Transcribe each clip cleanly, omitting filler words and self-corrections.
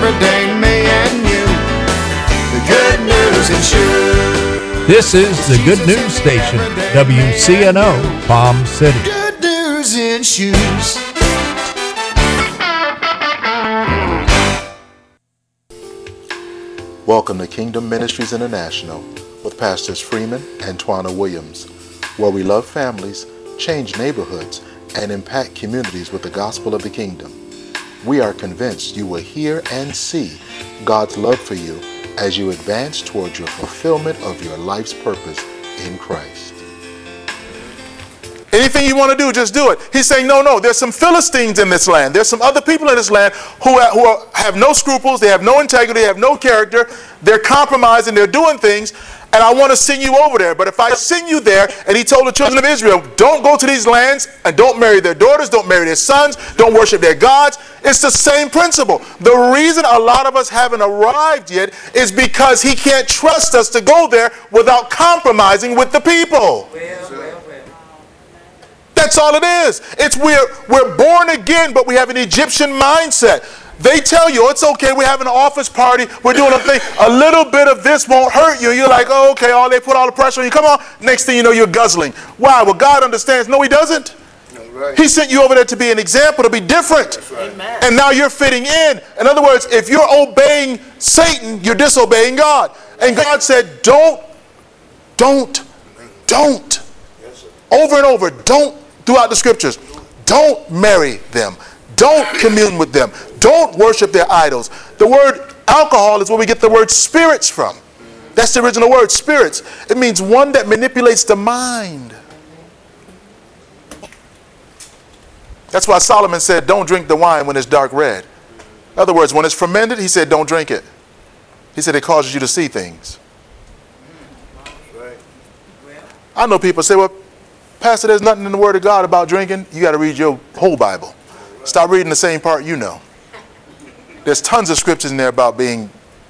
dang me and you. The Good News and Shoes. This is the Good News Station, WCNO, Palm City. Good News and Shoes. Welcome to Kingdom Ministries International with Pastors Freeman and Twana Williams, where we love families, change neighborhoods, and impact communities with the gospel of the kingdom. We are convinced you will hear and see God's love for you as you advance towards your fulfillment of your life's purpose in Christ. Anything you want to do, just do it. He's saying, no, there's some Philistines in this land. There's some other people in this land who have no scruples, they have no integrity, they have no character, they're compromising, they're doing things, and I want to send you over there. But if I send you there, and he told the children of Israel, don't go to these lands and don't marry their daughters, don't marry their sons, don't worship their gods. It's the same principle. The reason a lot of us haven't arrived yet is because he can't trust us to go there without compromising with the people. That's all it is. It's we're born again, but we have an Egyptian mindset. They tell you, it's okay, we're having an office party, we're doing a thing, a little bit of this won't hurt you. You're like, oh, okay, they put all the pressure on you. Come on. Next thing you know, you're guzzling. Why? Well, God understands. No, he doesn't. Right. He sent you over there to be an example, to be different. Right. And now you're fitting in. In other words, if you're obeying Satan, you're disobeying God. And God said, don't. Over and over, don't. Throughout the scriptures, don't marry them. Don't commune with them. Don't worship their idols. The word alcohol is where we get the word spirits from. That's the original word, spirits. It means one that manipulates the mind. That's why Solomon said, don't drink the wine when it's dark red. In other words, when it's fermented, he said, don't drink it. He said it causes you to see things. I know people say, well, Pastor, there's nothing in the Word of God about drinking. You got to read your whole Bible. Stop reading the same part you know. There's tons of scriptures in there about being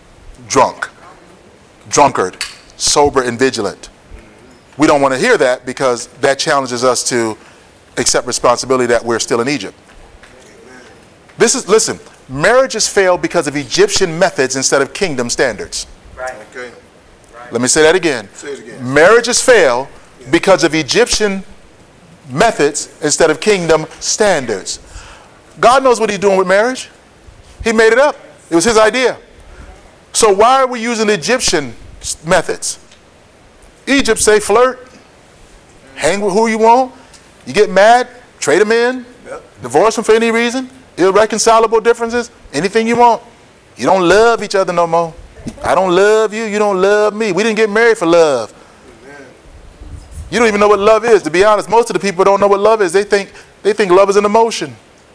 drunkard, sober, and vigilant. We don't want to hear that because that challenges us to accept responsibility that we're still in Egypt. Listen, marriages fail because of Egyptian methods instead of kingdom standards. Right. Okay. Let me say that again. Say it again. Marriages fail because of Egyptian methods instead of kingdom standards. God knows what he's doing with marriage. He made it up. It was his idea. So why are we using Egyptian methods? Egypt say flirt, hang with who you want, you get mad, trade them in, divorce them for any reason, irreconcilable differences, anything you want. You don't love each other no more. I don't love you, you don't love me. We didn't get married for love. You don't even know what love is. To be honest, most of the people don't know what love is. They think love is an emotion.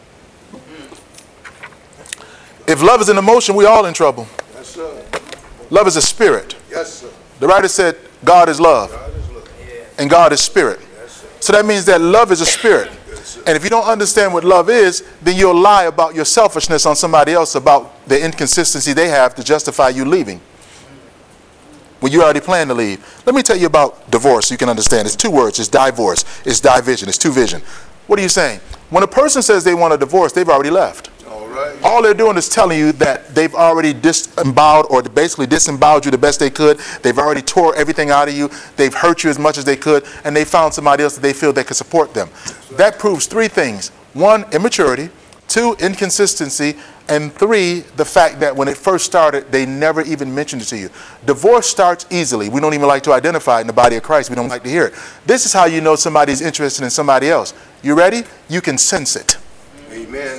If love is an emotion, we're all in trouble. Yes, sir. Love is a spirit. Yes, sir. The writer said God is love. God is love. And God is spirit. Yes, sir. So that means that love is a spirit. Yes, and if you don't understand what love is, then you'll lie about your selfishness on somebody else, about the inconsistency they have to justify you leaving when you already plan to leave. Let me tell you about divorce so you can understand. It's two words. It's divorce. It's division. It's two vision. What are you saying? When a person says they want a divorce, they've already left. All right. All they're doing is telling you that they've already disemboweled or basically disemboweled you the best they could. They've already tore everything out of you. They've hurt you as much as they could, and they found somebody else that they feel that could support them. That proves three things. One, immaturity. Two, inconsistency. And three, the fact that when it first started, they never even mentioned it to you. Divorce starts easily. We don't even like to identify it in the body of Christ. We don't like to hear it. This is how you know somebody's interested in somebody else. You ready? You can sense it. Amen.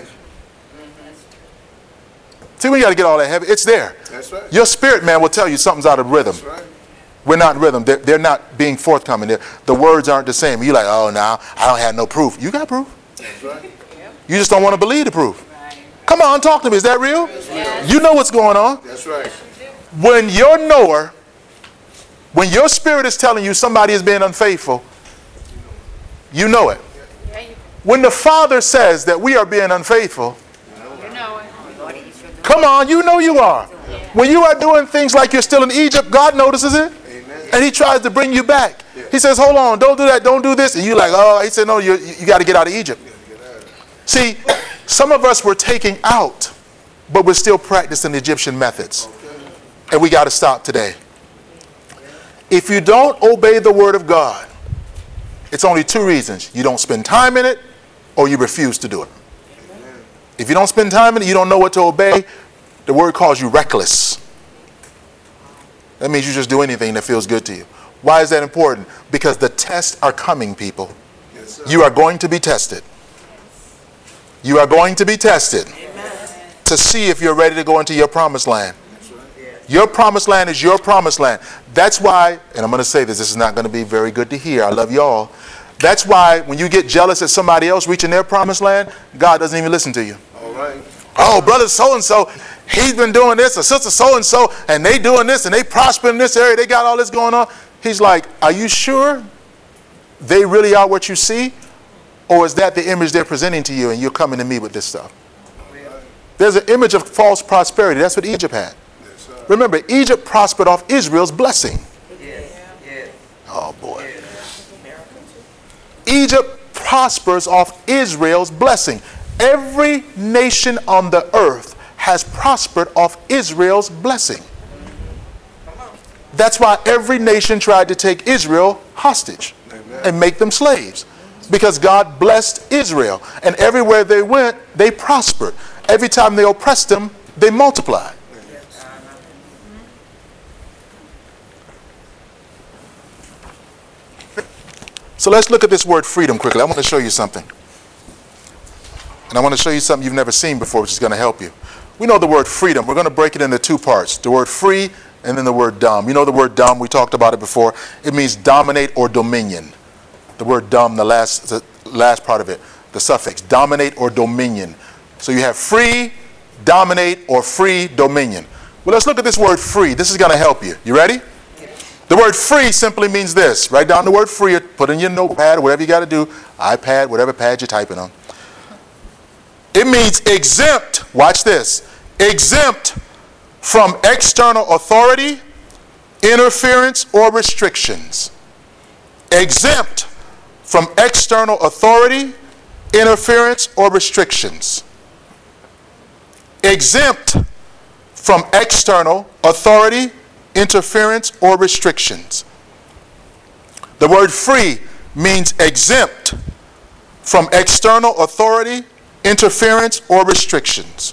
See, we got to get all that heavy. It's there. That's right. Your spirit man will tell you something's out of rhythm. That's right. We're not in rhythm. They're not being forthcoming. The words aren't the same. You're like, oh, now I don't have no proof. You got proof. That's right. You just don't want to believe the proof. Come on, talk to me. Is that real? Yes. You know what's going on. That's right. When your knower, when your spirit is telling you somebody is being unfaithful, you know it. When the Father says that we are being unfaithful, come on, you know you are. When you are doing things like you're still in Egypt, God notices it. Amen. And he tries to bring you back. He says, hold on, don't do that, don't do this. And you're like, oh, he said, no, you got to get out of Egypt. See, some of us were taken out but we're still practicing Egyptian methods. And we got to stop today. If you don't obey the word of God, it's only two reasons. You don't spend time in it, or you refuse to do it. If you don't spend time in it, you don't know what to obey, the word calls you reckless. That means you just do anything that feels good to you. Why is that important? Because the tests are coming, people. Yes, you are going to be tested. You are going to be tested. Amen. To see if you're ready to go into your promised land. Your promised land is your promised land. That's why, and I'm going to say this is not going to be very good to hear. I love y'all. That's why when you get jealous at somebody else reaching their promised land, God doesn't even listen to you. All right. Oh, brother so-and-so, he's been doing this, or sister so-and-so, and they doing this, and they prosper in this area. They got all this going on. He's like, are you sure they really are what you see? Or is that the image they're presenting to you, and you're coming to me with this stuff? There's an image of false prosperity. That's what Egypt had. Remember, Egypt prospered off Israel's blessing. Oh, boy. Egypt prospers off Israel's blessing. Every nation on the earth has prospered off Israel's blessing. That's why every nation tried to take Israel hostage and make them slaves. Because God blessed Israel. And everywhere they went, they prospered. Every time they oppressed them, they multiplied. So let's look at this word freedom quickly. I want to show you something. And I want to show you something you've never seen before, which is going to help you. We know the word freedom. We're going to break it into two parts. The word free and then the word dumb. You know the word dumb, we talked about it before. It means dominate or dominion. The word dumb, the last part of it, the suffix, dominate or dominion. So you have free, dominate, or free dominion. Well, let's look at this word free. This is going to help you. You ready? The word free simply means this. Write down the word free, put in your notepad or whatever you got to do, iPad, whatever pad you're typing on. It means exempt, watch this, exempt from external authority, interference, or restrictions. Exempt from external authority, interference, or restrictions. Exempt from external authority, interference, or restrictions. The word free means exempt from external authority, interference, or restrictions.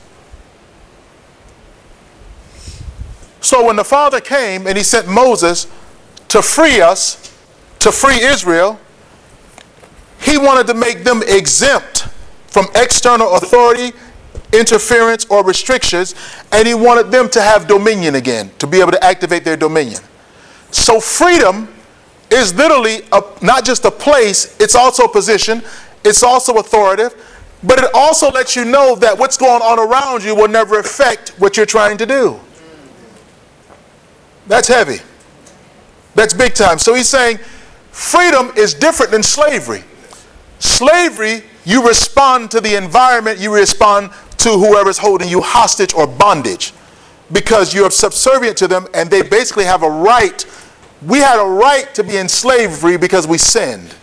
So when the Father came and he sent Moses to free us, to free Israel, he wanted to make them exempt from external authority, interference, or restrictions, and he wanted them to have dominion again, to be able to activate their dominion. So freedom is literally not just a place, it's also a position, it's also authoritative, but it also lets you know that what's going on around you will never affect what you're trying to do. That's heavy. That's big time. So he's saying freedom is different than slavery. Slavery, you respond to the environment, you respond to whoever's holding you hostage or bondage because you're subservient to them and they basically have a right. We had a right to be in slavery because we sinned.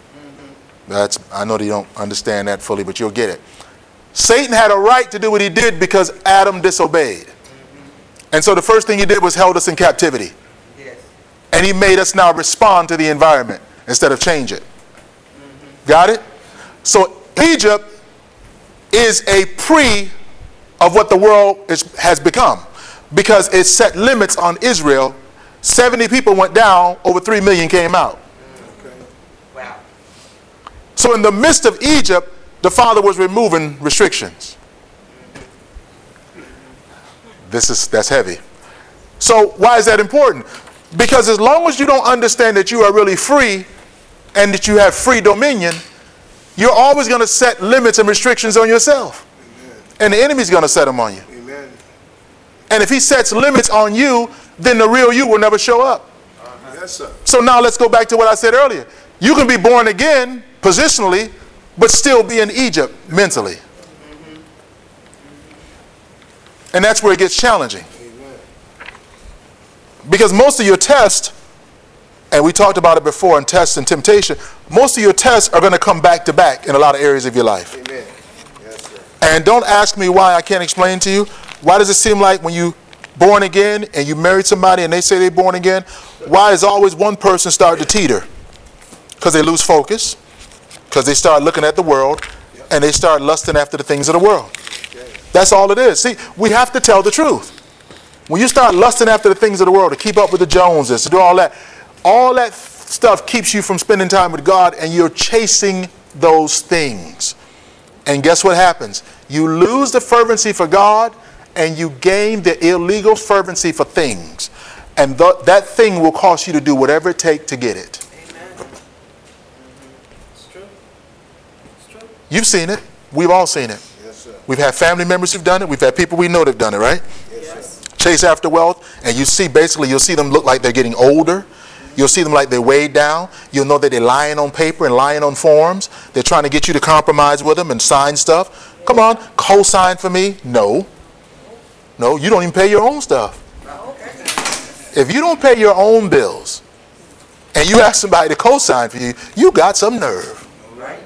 I know you don't understand that fully, but you'll get it. Satan had a right to do what he did because Adam disobeyed. And so the first thing he did was held us in captivity. And he made us now respond to the environment instead of change it. Got it? So Egypt is a pre of what the world has become because it set limits on Israel. 70 people went down, over 3 million came out. Wow. So in the midst of Egypt, the Father was removing restrictions. That's heavy. So why is that important? Because as long as you don't understand that you are really free and that you have free dominion, you're always going to set limits and restrictions on yourself. Amen. And the enemy's going to set them on you. Amen. And if he sets limits on you, then the real you will never show up. Yes, sir. So now let's go back to what I said earlier. You can be born again positionally, but still be in Egypt mentally. Mm-hmm. And that's where it gets challenging. Amen. Because most of your tests, and we talked about it before in tests and temptation, most of your tests are going to come back to back in a lot of areas of your life. Amen. Yes, sir. And don't ask me why. I can't explain to you. Why does it seem like when you born again and you married somebody and they say they're born again, why is always one person start to teeter? Because they lose focus, because they start looking at the world, and they start lusting after the things of the world. That's all it is. See, we have to tell the truth. When you start lusting after the things of the world, to keep up with the Joneses, to do all that stuff keeps you from spending time with God, and you're chasing those things. And guess what happens? You lose the fervency for God, and you gain the illegal fervency for things. And that thing will cost you to do whatever it takes to get it. Amen. It's true. It's true. You've seen it. We've all seen it. Yes, sir. We've had family members who've done it. We've had people we know that've done it, right? Yes. Chase after wealth, and you see, basically, you'll see them look like they're getting older. You'll see them like they're weighed down. You'll know that they're lying on paper and lying on forms. They're trying to get you to compromise with them and sign stuff. Come on, co-sign for me. No. No, you don't even pay your own stuff. If you don't pay your own bills and you ask somebody to co-sign for you, you got some nerve. Right.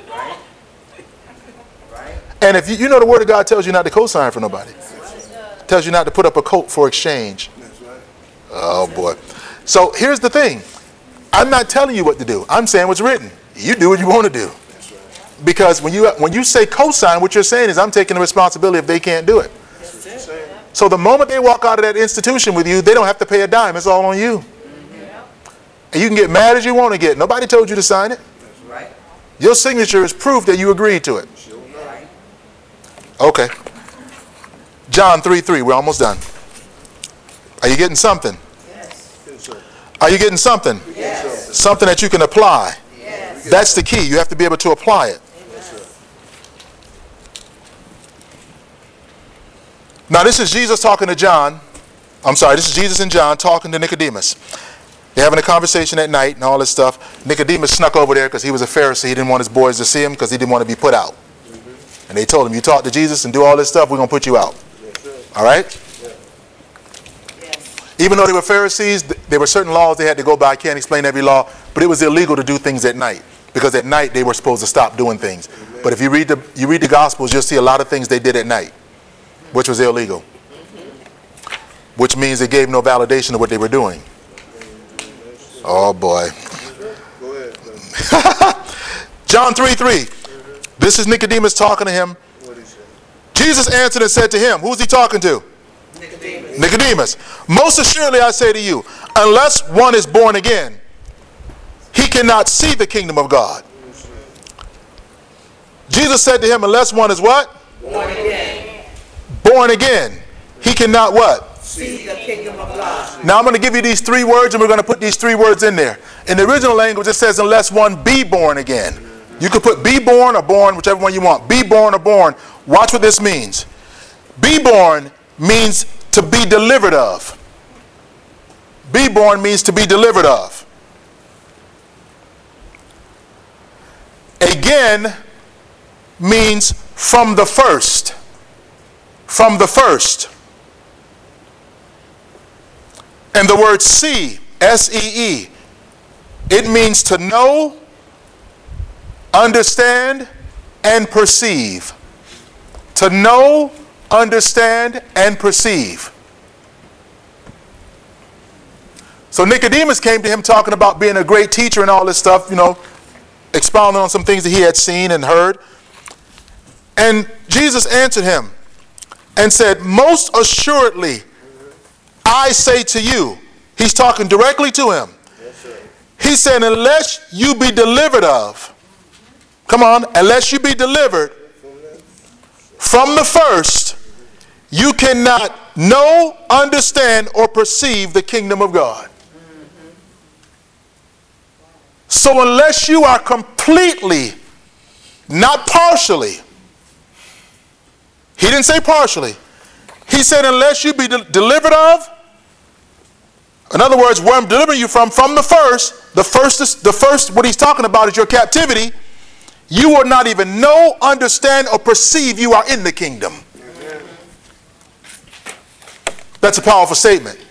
And if you know the Word of God tells you not to co-sign for nobody. Tells you not to put up a coat for exchange. Oh boy. So here's the thing. I'm not telling you what to do. I'm saying what's written. You do what you want to do. Because when you say co-sign, what you're saying is I'm taking the responsibility if they can't do it. So the moment they walk out of that institution with you, they don't have to pay a dime. It's all on you. And you can get mad as you want to get. Nobody told you to sign it. Right. Your signature is proof that you agreed to it. Okay. John 3:3. We're almost done. Are you getting something? Yes. Are you getting something? Yes. Something that you can apply. Yes. That's the key. You have to be able to apply it. Now this is Jesus talking to John. I'm sorry, this is Jesus and John talking to Nicodemus. They're having a conversation at night and all this stuff. Nicodemus snuck over there because he was a Pharisee. He didn't want his boys to see him because he didn't want to be put out. And they told him, you talk to Jesus and do all this stuff, we're going to put you out. All right? Even though they were Pharisees, there were certain laws they had to go by. I can't explain every law, but it was illegal to do things at night because at night they were supposed to stop doing things. But if you read the Gospels, you'll see a lot of things they did at night, which was illegal, which means they gave no validation of what they were doing. Oh boy. John 3:3. This is Nicodemus talking to him. Jesus answered and said to him, who's he talking to? Nicodemus. Most assuredly I say to you, unless one is born again, he cannot see the kingdom of God. Jesus said to him, unless one is what? Born again. Born again. He cannot what? See the kingdom of God. Now I'm going to give you these three words, and we're going to put these three words in there. In the original language it says unless one be born again. You could put be born or born, whichever one you want. Be born or born. Watch what this means. Be born means to be delivered of. Be born means to be delivered of. Again means from the first. From the first. And the word see, S-E-E, it means to know, understand, and perceive. To know, understand, and perceive. So Nicodemus came to him talking about being a great teacher and all this stuff, expounding on some things that he had seen and heard. And Jesus answered him and said, most assuredly, I say to you, he's talking directly to him. He said, unless you be delivered of, come on, unless you be delivered from the first, you cannot know, understand, or perceive the kingdom of God. So unless you are completely, not partially, he didn't say partially, he said unless you be delivered of, in other words, where I'm delivering you from the first, what he's talking about is your captivity, you will not even know, understand, or perceive you are in the kingdom. That's a powerful statement.